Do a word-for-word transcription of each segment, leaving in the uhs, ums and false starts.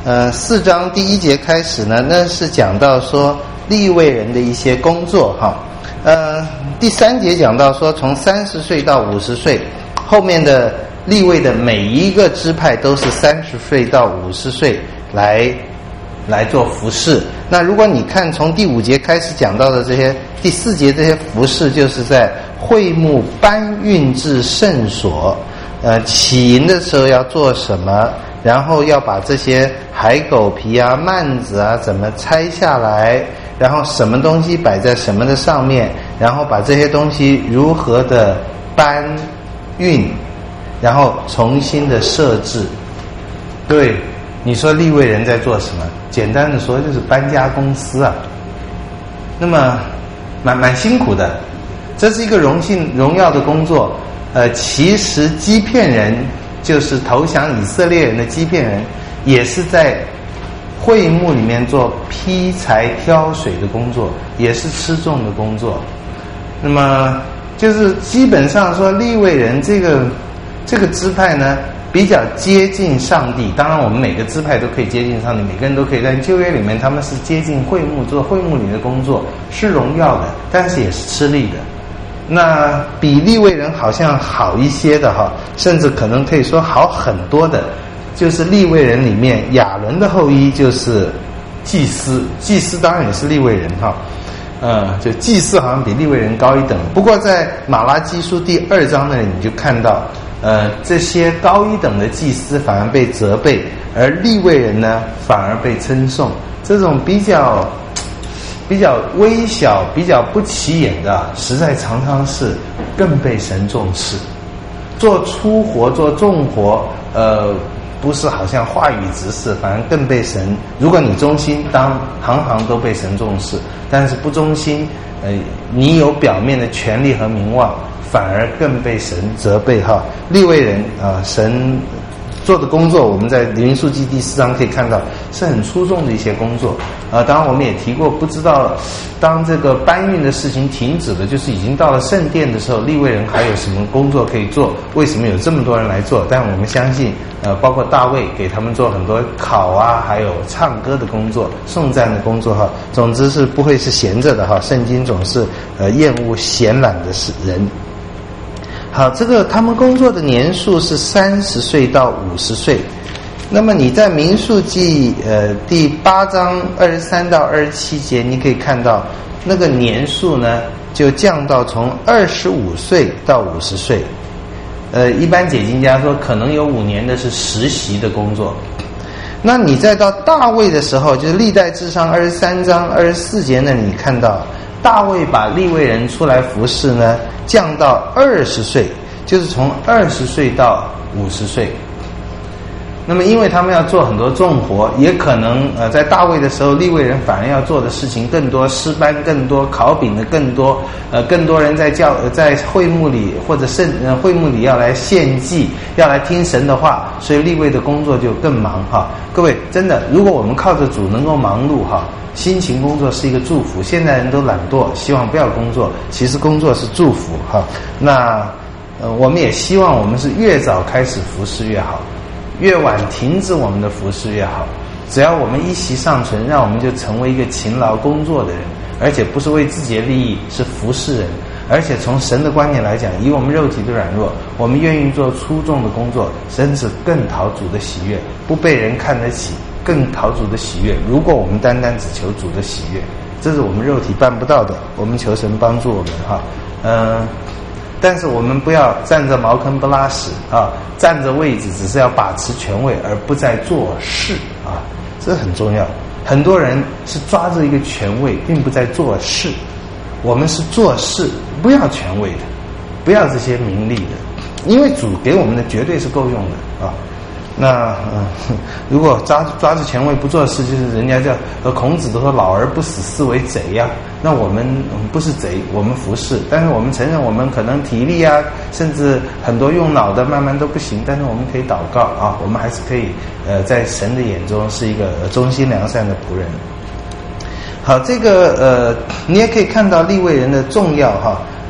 呃，四章第一节开始呢，那是讲到说利未人的一些工作哈。呃，第三节讲到说从三十岁到五十岁，后面的利未的每一个支派都是三十岁到五十岁来来做服事。那如果你看从第五节开始讲到的这些，第四节这些服事，就是在会幕搬运至圣所，呃，起营的时候要做什么，然后要把这些海狗皮啊、幔子啊怎么拆下来，然后什么东西摆在什么的上面，然后把这些东西如何的搬运，然后重新的设置。对，你说利未人在做什么？简单的说就是搬家公司啊。那么蛮蛮辛苦的，这是一个荣幸荣耀的工作。呃，其实基遍人就是投降以色列人的基遍人，也是在会幕里面做劈柴挑水的工作，也是吃重的工作。那么就是基本上说利未人这个这个支派呢比较接近上帝，当然我们每个支派都可以接近上帝，每个人都可以，但旧约里面他们是接近会幕，做会幕里的工作是荣耀的，但是也是吃力的。那比利未人好像好一些的哈，甚至可能可以说好很多的，就是利未人里面亚伦的后裔就是祭司，祭司当然也是利未人哈，呃，就祭司好像比利未人高一等。不过在马拉基书第二章那里你就看到，呃，这些高一等的祭司反而被责备，而利未人呢反而被称颂。这种比较比较微小、比较不起眼的，实在常常是更被神重视。做粗活、做重活，呃，不是好像话语直视，反而更被神。如果你忠心，当行行都被神重视；但是不忠心，呃，你有表面的权力和名望，反而更被神责备哈。利未人啊、呃，神做的工作，我们在民数记第四章可以看到是很出众的一些工作啊、呃。当然我们也提过，不知道当这个搬运的事情停止了，就是已经到了圣殿的时候，利未人还有什么工作可以做？为什么有这么多人来做？但我们相信，呃，包括大卫给他们做很多考啊，还有唱歌的工作、颂赞的工作哈。总之是不会是闲着的哈。圣经总是呃厌恶闲懒的人。好，这个他们工作的年数是三十岁到五十岁。那么你在民数记呃第八章二十三到二十七节，你可以看到那个年数呢就降到从二十五岁到五十岁。呃，一般解经家说可能有五年的是实习的工作。那你再到大卫的时候，就是历代志上二十三章二十四节那里，你看到大卫把利未人出来服侍呢，降到二十岁，就是从二十岁到五十岁。那么因为他们要做很多重活，也可能呃在大卫的时候，利未人反而要做的事情更多，诗班更多，烤饼的更多，呃更多人在教在会幕里或者圣呃会幕里要来献祭，要来听神的话，所以利未的工作就更忙哈。各位真的，如果我们靠着主能够忙碌哈，辛勤工作是一个祝福。现在人都懒惰，希望不要工作，其实工作是祝福哈。那呃我们也希望我们是越早开始服侍越好，越晚停止我们的服侍越好。只要我们一息尚存，让我们就成为一个勤劳工作的人，而且不是为自己的利益，是服侍人。而且从神的观念来讲，以我们肉体的软弱，我们愿意做出众的工作，甚至更讨主的喜悦，不被人看得起，更讨主的喜悦。如果我们单单只求主的喜悦，这是我们肉体办不到的，我们求神帮助我们哈。嗯、呃但是我们不要站着茅坑不拉屎啊，站着位置只是要把持权位，而不在做事啊，这很重要。很多人是抓着一个权位，并不在做事。我们是做事，不要权位的，不要这些名利的，因为主给我们的绝对是够用的啊。那嗯，如果抓抓着权位不做事，就是人家叫呃孔子都说老而不死，是为贼呀、啊。那我们我们不是贼，我们服侍，但是我们承认我们可能体力啊，甚至很多用脑的慢慢都不行，但是我们可以祷告啊，我们还是可以呃在神的眼中是一个忠心良善的仆人。好，这个呃你也可以看到利未人的重要哈。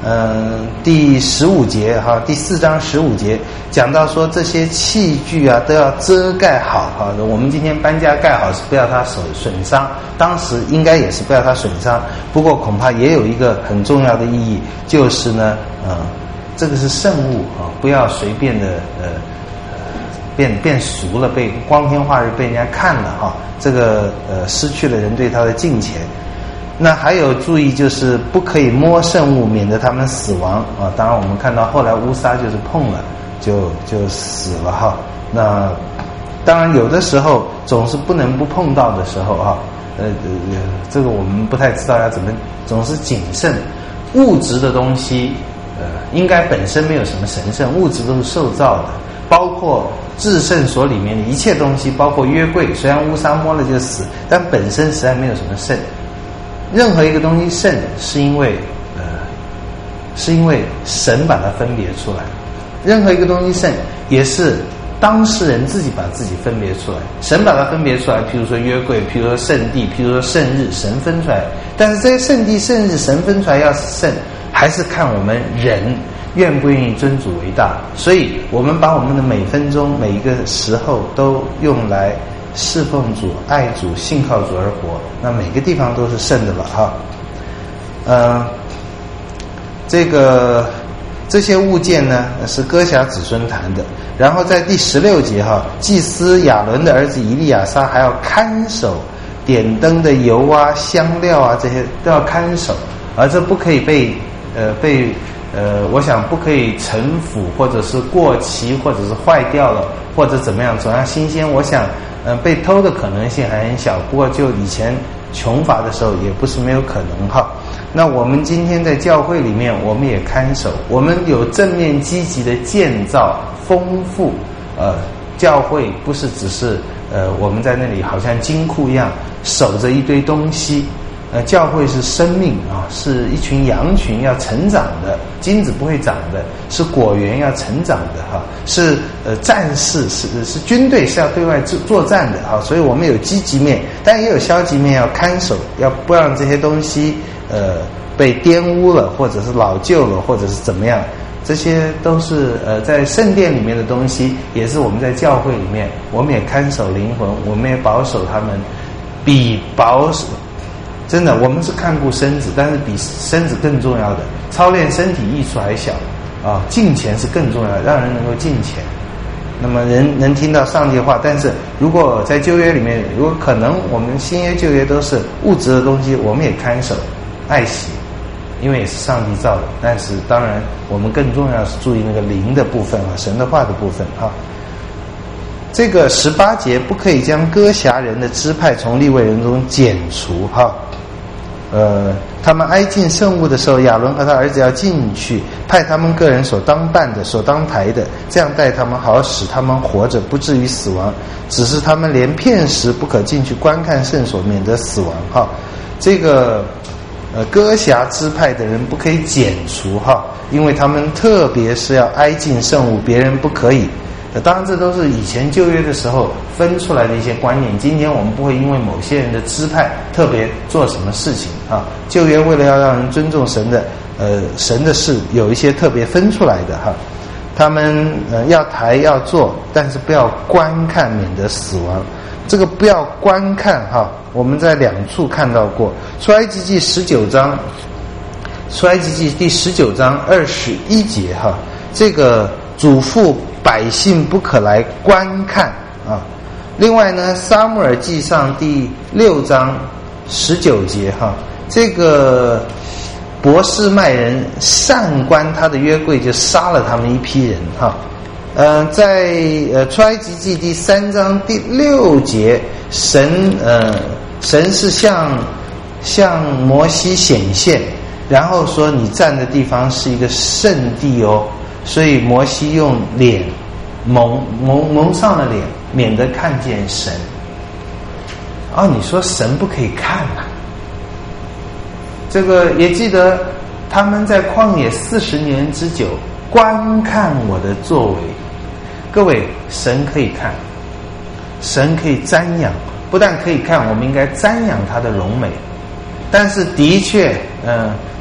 嗯，第十五节哈，第四章十五节讲到说这些器具啊都要遮盖好哈。我们今天搬家盖好是不要它损损伤，当时应该也是不要它损伤。不过恐怕也有一个很重要的意义，就是呢，呃，这个是圣物啊，不要随便的呃变变俗了，被光天化日被人家看了哈，这个呃失去了人对它的敬虔。那还有注意，就是不可以摸圣物，免得他们死亡啊。当然，我们看到后来乌撒就是碰了，就就死了哈。那当然，有的时候总是不能不碰到的时候啊。呃呃，这个我们不太知道要怎么，总是谨慎。物质的东西，呃，应该本身没有什么神圣，物质都是受造的，包括至圣所里面的一切东西，包括约柜，虽然乌撒摸了就死，但本身实在没有什么圣。任何一个东西圣，是因为呃，是因为神把它分别出来。任何一个东西圣，也是当事人自己把自己分别出来。神把它分别出来，譬如说约柜，譬如说圣地，譬如说圣日，神分出来。但是这些圣地、圣日，神分出来要是圣，还是看我们人愿不愿意尊主为大。所以我们把我们的每分钟、每一个时候都用来侍奉主、爱主、信靠主而活，那每个地方都是圣的了哈。呃，这个这些物件呢是歌辖子孙谈的。然后在第十六节哈，祭司亚伦的儿子以利亚撒还要看守点灯的油啊、香料啊，这些都要看守，而这不可以被呃被呃，我想不可以陈腐，或者是过期，或者是坏掉了，或者怎么样，总要新鲜。我想呃，被偷的可能性还很小，不过就以前穷乏的时候也不是没有可能哈。那我们今天在教会里面，我们也看守，我们有正面积极的建造丰富，呃，教会不是只是呃我们在那里好像金库一样守着一堆东西。呃，教会是生命啊，是一群羊群要成长的，金子不会长的，是果园要成长的哈，是呃战士，是是军队，是要对外作作战的哈，所以我们有积极面，但也有消极面，要看守，要不让这些东西呃被玷污了，或者是老旧了，或者是怎么样，这些都是呃在圣殿里面的东西，也是我们在教会里面，我们也看守灵魂，我们也保守他们，比保守。真的，我们是看顾身子，但是比身子更重要的，操练身体益处还小啊！敬虔是更重要的，让人能够敬虔。那么人能听到上帝的话，但是如果在旧约里面，如果可能，我们新约旧约都是物质的东西，我们也看守、爱惜，因为也是上帝造的。但是当然，我们更重要是注意那个灵的部分啊，神的话的部分啊。这个十八节不可以将歌辖人的支派从利未人中剪除哈。呃，他们挨近圣物的时候，亚伦和他儿子要进去，派他们个人所当办的、所当抬的，这样待他们，好使他们活着，不至于死亡。只是他们连片时不可进去观看圣所，免得死亡。哈，这个呃歌辖支派的人不可以剪除哈，因为他们特别是要挨近圣物，别人不可以。当然这都是以前旧约的时候分出来的一些观念，今天我们不会因为某些人的支派特别做什么事情啊。旧约为了要让人尊重神的呃神的事，有一些特别分出来的哈。他们呃要抬要做，但是不要观看，免得死亡。这个不要观看哈，我们在两处看到过，出埃及记十九章，出埃及记第十九章二十一节哈，这个嘱咐百姓不可来观看啊。另外呢，撒母耳记上第六章十九节哈，这个伯示麦人擅观他的约柜，就杀了他们一批人哈。呃，在呃出埃及记第三章第六节，神呃神是向向摩西显现，然后说你站的地方是一个圣地哦。所以摩西用脸蒙蒙蒙上了脸，免得看见神。哦，你说神不可以看啊？这个也记得他们在旷野四十年之久，观看我的作为。各位，神可以看，神可以瞻仰，不但可以看，我们应该瞻仰他的荣美。但是的确，嗯、呃，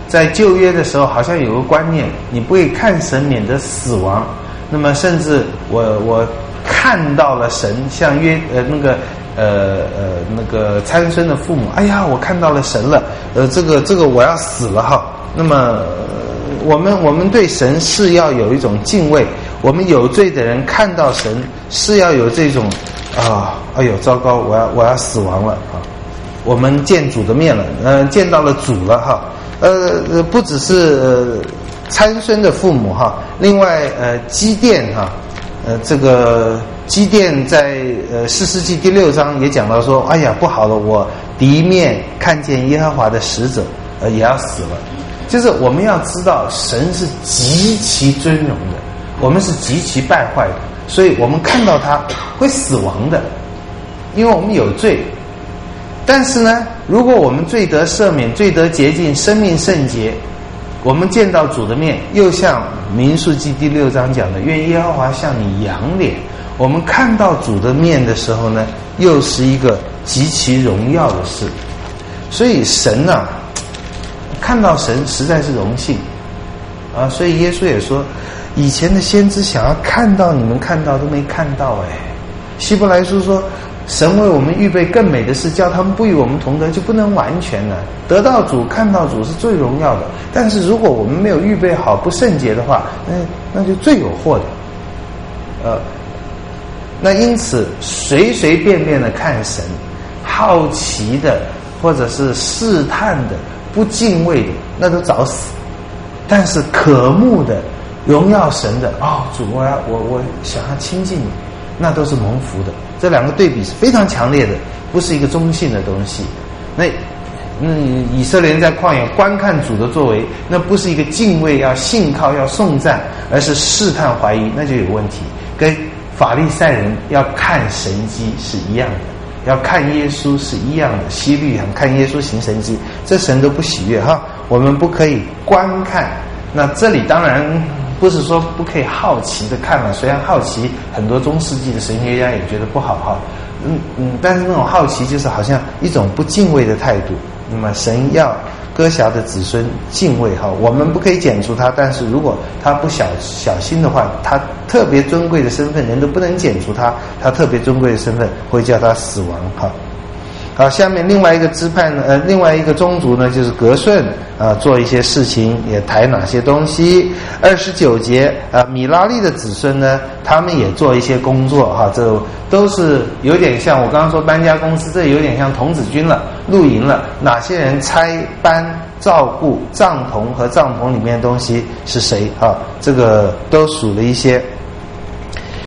在旧约的时候好像有个观念，你不会看神免得死亡。那么甚至我我看到了神，像约呃那个呃呃那个参孙的父母，哎呀，我看到了神了，呃这个这个我要死了哈。那么、呃、我们我们对神是要有一种敬畏，我们有罪的人看到神是要有这种啊，哎呦糟糕，我要我要死亡了啊！我们见主的面了，呃见到了主了哈。呃不只是呃参孙的父母哈，另外呃基甸哈，呃这个基甸在呃士师记第六章也讲到说，哎呀不好了，我敌面看见耶和华的使者，呃也要死了。就是我们要知道神是极其尊荣的，我们是极其败坏的，所以我们看到他会死亡的，因为我们有罪。但是呢，如果我们罪得赦免，罪得洁净，生命圣洁，我们见到主的面，又像民数记第六章讲的，愿耶和华向你仰脸。我们看到主的面的时候呢，又是一个极其荣耀的事。所以神啊，看到神实在是荣幸啊！所以耶稣也说，以前的先知想要看到你们看到都没看到哎。希伯来书说，神为我们预备更美的事，叫他们不与我们同得，就不能完全了。得到主看到主是最荣耀的，但是如果我们没有预备好，不圣洁的话，那那就最有祸的。呃，那因此随随便便的看神，好奇的或者是试探的，不敬畏的，那都找死。但是渴慕的荣耀神的，哦主，我要我我想要亲近你，那都是蒙福的。这两个对比是非常强烈的，不是一个中性的东西。那嗯，以色列人在旷野观看主的作为，那不是一个敬畏要信靠要颂赞，而是试探怀疑，那就有问题。跟法利赛人要看神迹是一样的，要看耶稣是一样的，希律想看耶稣行神迹，这神都不喜悦哈。我们不可以观看。那这里当然不是说不可以好奇的看了，虽然好奇很多中世纪的神学家也觉得不好哈，嗯嗯，但是那种好奇就是好像一种不敬畏的态度。那么神要哥辖的子孙敬畏哈，我们不可以剪除他，但是如果他不小小心的话，他特别尊贵的身份人都不能剪除他，他特别尊贵的身份会叫他死亡哈。好，下面另外一个支派呢，呃，另外一个宗族呢，就是革顺啊、呃，做一些事情，也抬哪些东西。二十九节啊、呃，米拉利的子孙呢，他们也做一些工作哈，这都是有点像我刚刚说搬家公司，这有点像童子军了，露营了。哪些人拆搬照顾帐篷和帐篷里面的东西是谁啊？这个都数了一些。